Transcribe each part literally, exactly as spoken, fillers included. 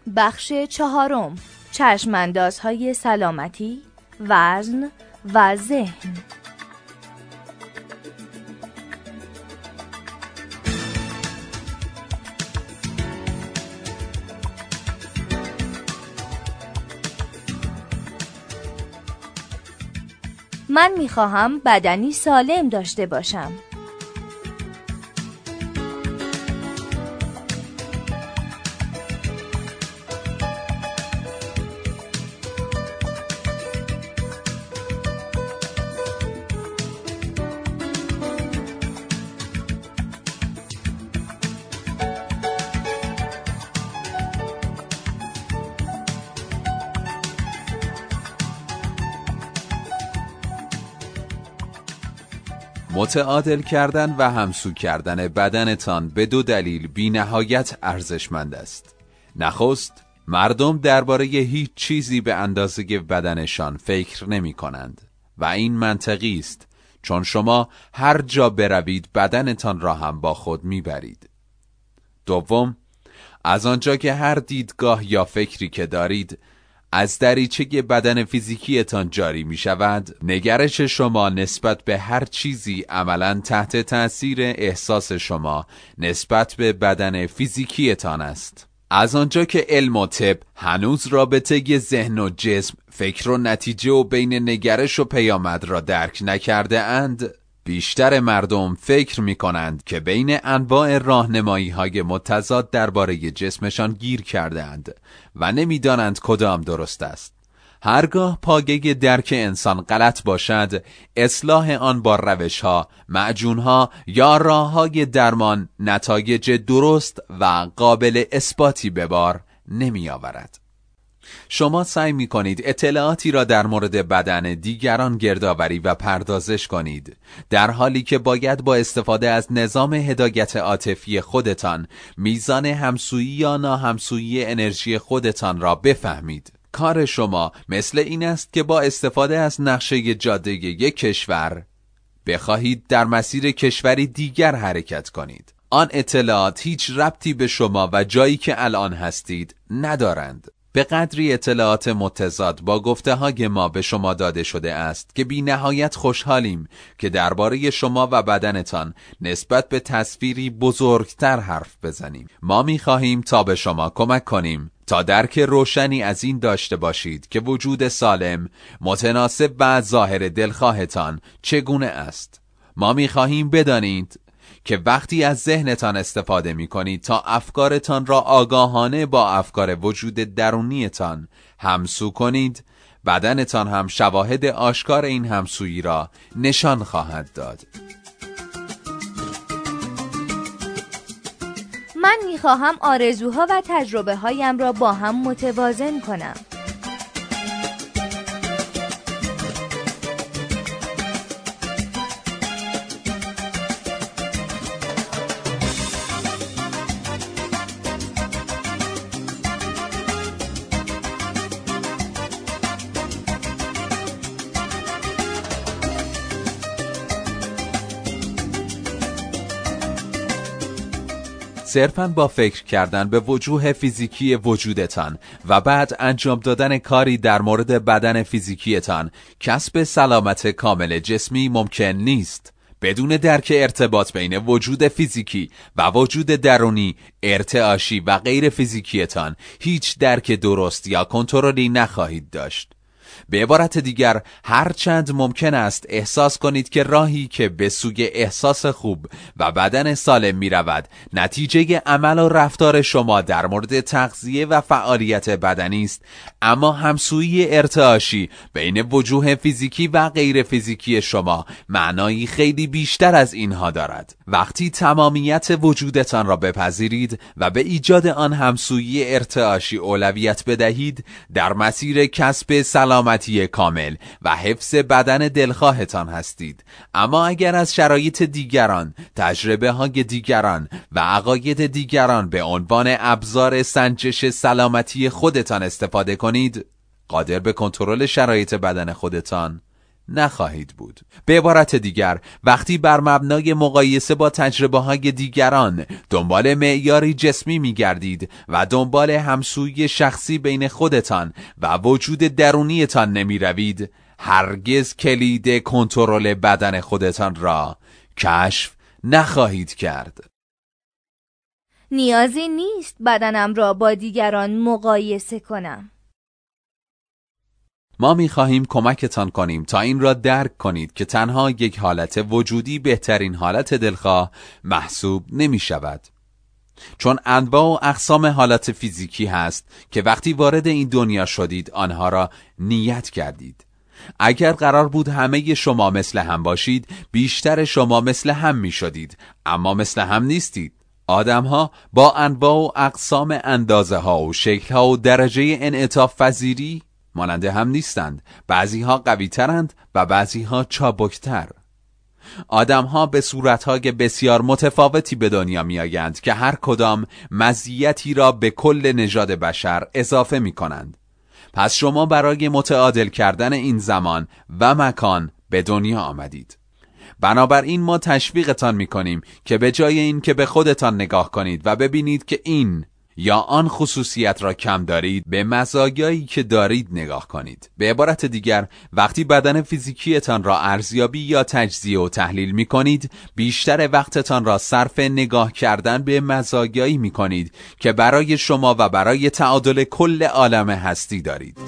بخش چهارم، چشماندازهای سلامتی، وزن و ذهن. من میخواهم بدنی سالم داشته باشم. متعادل کردن و همسو کردن بدنتان به دو دلیل بی نهایت ارزشمند است. نخست، مردم درباره هیچ چیزی به اندازه بدنشان فکر نمی کنند و این منطقی است، چون شما هر جا بروید بدنتان را هم با خود می برید. دوم، از آنجا که هر دیدگاه یا فکری که دارید از دریچه بدن فیزیکیتان جاری می شود، نگرش شما نسبت به هر چیزی عملاً تحت تأثیر احساس شما نسبت به بدن فیزیکیتان است. از آنجا که علم و طب هنوز رابطه ذهن و جسم، فکر و نتیجه و بین نگرش و پیامد را درک نکرده اند، بیشتر مردم فکر می کنند که بین انواع راهنمایی های متضاد درباره جسمشان گیر کرده اند و نمی دانند کدام درست است. هرگاه پایه درک انسان غلط باشد، اصلاح آن با روش ها، معجون ها یا راه های درمان نتایج درست و قابل اثباتی به بار نمی آورد. شما سعی می کنید اطلاعاتی را در مورد بدن دیگران گردآوری و پردازش کنید، در حالی که باید با استفاده از نظام هدایت عاطفی خودتان میزان همسویی یا ناهمسویی انرژی خودتان را بفهمید. کار شما مثل این است که با استفاده از نقشه جاده یک کشور بخواهید در مسیر کشوری دیگر حرکت کنید. آن اطلاعات هیچ ربطی به شما و جایی که الان هستید ندارند. به قدری اطلاعات متضاد با گفته های ما به شما داده شده است که بی نهایت خوشحالیم که درباره شما و بدنتان نسبت به تصویری بزرگتر حرف بزنیم. ما می خواهیم تا به شما کمک کنیم تا درک روشنی از این داشته باشید که وجود سالم متناسب با ظاهر دلخواهتان چگونه است. ما می خواهیم بدانید که وقتی از ذهنتان استفاده می کنید تا افکارتان را آگاهانه با افکار وجود درونیتان همسو کنید، بدنتان هم شواهد آشکار این همسویی را نشان خواهد داد. من می خواهم آرزوها و تجربه هایم را با هم متوازن کنم. صرفاً با فکر کردن به وجوه فیزیکی وجودتان و بعد انجام دادن کاری در مورد بدن فیزیکیتان کسب سلامت کامل جسمی ممکن نیست. بدون درک ارتباط بین وجود فیزیکی و وجود درونی، ارتعاشی و غیر فیزیکیتان هیچ درک درست یا کنترلی نخواهید داشت. به عبارت دیگر، هر چند ممکن است احساس کنید که راهی که به سوی احساس خوب و بدن سالم می رود نتیجه عمل و رفتار شما در مورد تغذیه و فعالیت بدنی است، اما همسویی ارتعاشی بین وجوه فیزیکی و غیر فیزیکی شما معنایی خیلی بیشتر از اینها دارد. وقتی تمامیت وجودتان را بپذیرید و به ایجاد آن همسویی ارتعاشی اولویت بدهید، در مسیر کسب سلامتی کامل و حفظ بدن دلخواهتان هستید. اما اگر از شرایط دیگران، تجربه های دیگران و عقاید دیگران به عنوان ابزار سنجش سلامتی خودتان استفاده کنید، قادر به کنترل شرایط بدن خودتان نخواهید بود. به عبارت دیگر، وقتی بر مبنای مقایسه با تجربه های دیگران دنبال معیاری جسمی می گردید و دنبال همسویی شخصی بین خودتان و وجود درونیتان نمی روید، هرگز کلید کنترل بدن خودتان را کشف نخواهید کرد. نیازی نیست بدنم را با دیگران مقایسه کنم. ما می‌خواهیم کمکتان کنیم تا این را درک کنید که تنها یک حالت وجودی بهترین حالت دلخواه محسوب نمی‌شود. چون انواع و اقسام حالت فیزیکی هست که وقتی وارد این دنیا شدید آنها را نیت کردید. اگر قرار بود همه شما مثل هم باشید، بیشتر شما مثل هم می شدید، اما مثل هم نیستید. آدم ها با انواع و اقسام اندازه ها و شکل ها و درجه انعطاف پذیری مانند هم نیستند. بعضی ها قوی ترند و بعضی ها چابکتر. آدم ها به صورت های بسیار متفاوتی به دنیا می آیند که هر کدام مزیتی را به کل نژاد بشر اضافه می کنند. پس شما برای متعادل کردن این زمان و مکان به دنیا آمدید. بنابراین ما تشویقتان می‌کنیم که به جای این که به خودتان نگاه کنید و ببینید که این یا آن خصوصیت را کم دارید، به مزایایی که دارید نگاه کنید. به عبارت دیگر، وقتی بدن فیزیکیتان را ارزیابی یا تجزیه و تحلیل می‌کنید، بیشتر وقتتان را صرف نگاه کردن به مزایایی می‌کنید که برای شما و برای تعادل کل عالم هستی دارید.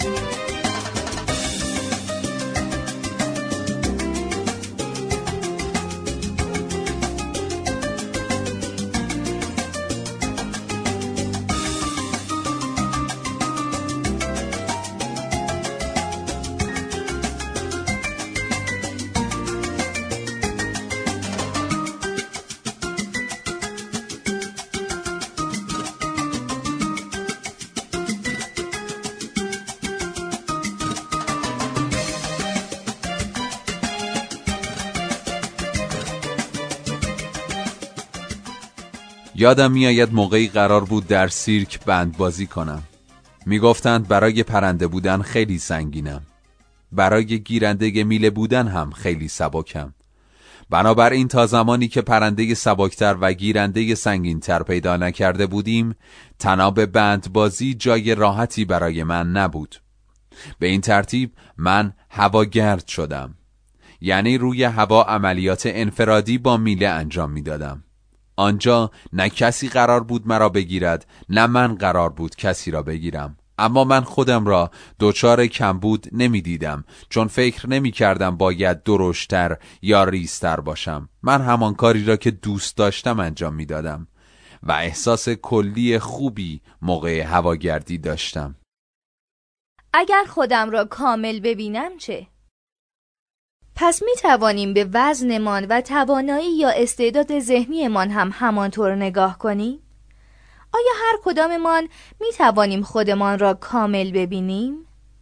یادم میآید موقعی قرار بود در سیرک بند بازی کنم. میگفتند برای پرنده بودن خیلی سنگینم، برای گیرنده میله بودن هم خیلی سبکم. بنابراین تا زمانی که پرنده سبکتر و گیرنده سنگینتر پیدا نکرده بودیم، طناب بند بازی جای راحتی برای من نبود. به این ترتیب من هواگرد شدم، یعنی روی هوا عملیات انفرادی با میله انجام میدادم. آنجا نه کسی قرار بود مرا بگیرد، نه من قرار بود کسی را بگیرم. اما من خودم را دوچار کمبود نمی دیدم، چون فکر نمی کردم باید درشتر یا ریزتر باشم. من همان کاری را که دوست داشتم انجام می دادم و احساس کلی خوبی موقع هواگردی داشتم. اگر خودم را کامل ببینم چه؟ پس می توانیم به وزنمان و توانایی یا استعداد ذهنیمان هم همانطور نگاه کنیم؟ آیا هر کداممان می توانیم خودمان را کامل ببینیم؟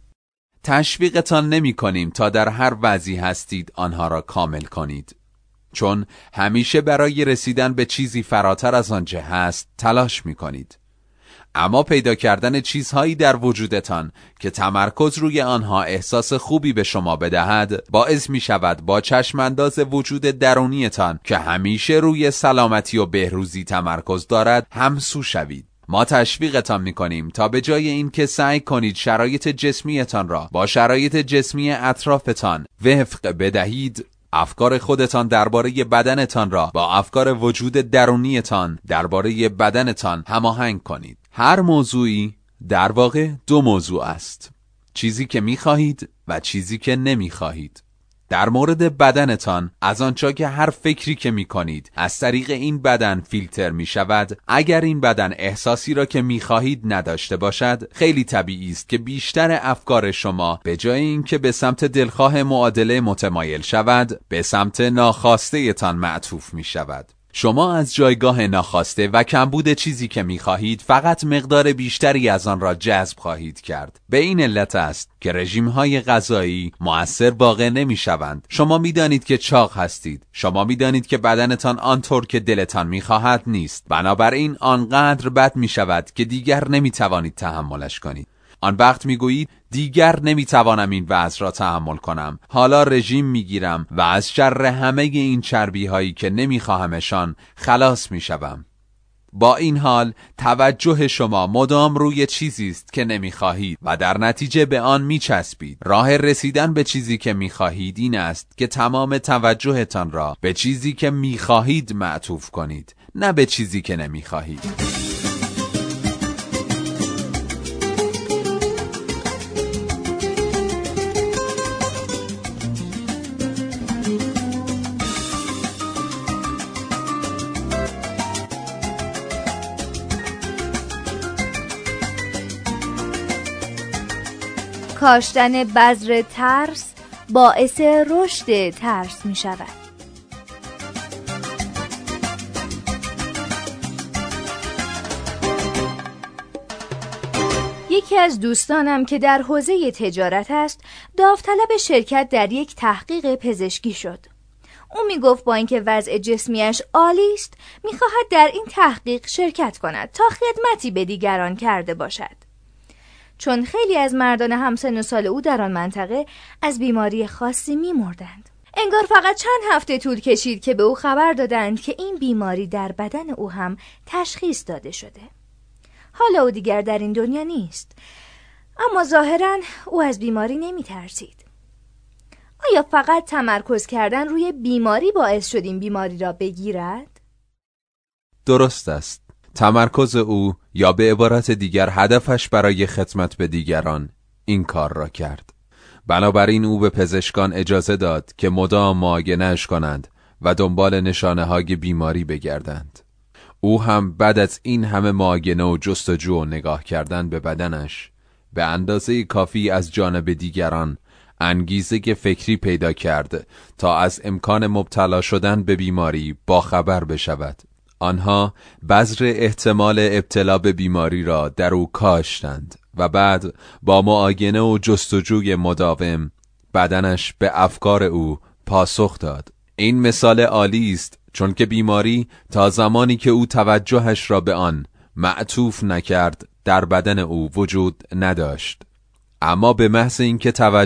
تشویقتان نمی کنیم تا در هر وضعی هستید آنها را کامل کنید، چون همیشه برای رسیدن به چیزی فراتر از آنچه هست تلاش می کنید. اما پیدا کردن چیزهایی در وجودتان که تمرکز روی آنها احساس خوبی به شما بدهد باعث می شود با چشمانداز وجود درونیتان که همیشه روی سلامتی و بهروزی تمرکز دارد همسو شوید. ما تشویقتان می کنیم تا به جای این که سعی کنید شرایط جسمیتان را با شرایط جسمی اطرافتان وفق بدهید، افکار خودتان درباره بدنتان را با افکار وجود درونیتان درباره بدنتان هماهنگ کنید. هر موضوعی در واقع دو موضوع است: چیزی که می‌خواهید و چیزی که نمی‌خواهید. در مورد بدنتان، از آنجا که هر فکری که می‌کنید از طریق این بدن فیلتر می‌شود، اگر این بدن احساسی را که می‌خواهید نداشته باشد، خیلی طبیعی است که بیشتر افکار شما به جای اینکه به سمت دلخواه معادله متمایل شود، به سمت ناخواسته تان معطوف می‌شود. شما از جایگاه ناخواسته و کمبود چیزی که می‌خواهید فقط مقدار بیشتری از آن را جذب خواهید کرد. به این علت است که رژیم‌های غذایی مؤثر واقع نمی‌شوند. شما می‌دانید که چاق هستید. شما می‌دانید که بدنتان آنطور که دلتان می‌خواهد نیست. بنابراین آنقدر بد می‌شود که دیگر نمی‌توانید تحملش کنید. آن وقت میگویید دیگر نمیتوانم این وضع را تحمل کنم. حالا رژیم میگیرم و از شر همه این چربی هایی که نمیخواهمشان خلاص میشوم. با این حال توجه شما مدام روی چیزی است که نمیخواهید و در نتیجه به آن میچسبید. راه رسیدن به چیزی که میخواهید این است که تمام توجهتان را به چیزی که میخواهید معطوف کنید، نه به چیزی که نمیخواهید. کاشتن بذر ترس باعث رشد ترس می شود. یکی از دوستانم که در حوزه تجارت است، داوطلب شرکت در یک تحقیق پزشکی شد. او می گفت با اینکه وضع جسمیش عالی است، می خواهد در این تحقیق شرکت کند تا خدمتی به دیگران کرده باشد. چون خیلی از مردان همسن و سال او در آن منطقه از بیماری خاصی می مردند. انگار فقط چند هفته طول کشید که به او خبر دادند که این بیماری در بدن او هم تشخیص داده شده. حالا او دیگر در این دنیا نیست، اما ظاهراً او از بیماری نمی ترسید. آیا فقط تمرکز کردن روی بیماری باعث شد این بیماری را بگیرد؟ درست است. تمرکز او، یا به عبارت دیگر هدفش برای خدمت به دیگران، این کار را کرد. بنابراین او به پزشکان اجازه داد که مدام معاینه‌اش کنند و دنبال نشانه های بیماری بگردند. او هم بعد از این همه معاینه و جستجو و نگاه کردن به بدنش، به اندازه کافی از جانب دیگران انگیزه فکری پیدا کرد تا از امکان مبتلا شدن به بیماری باخبر بشود. آنها بذر احتمال ابتلا به بیماری را در او کاشتند و بعد با معاینه و جستجوی مداوم بدنش به افکار او پاسخ داد. این مثال عالی است، چون که بیماری تا زمانی که او توجهش را به آن معطوف نکرد در بدن او وجود نداشت، اما به محض اینکه توجه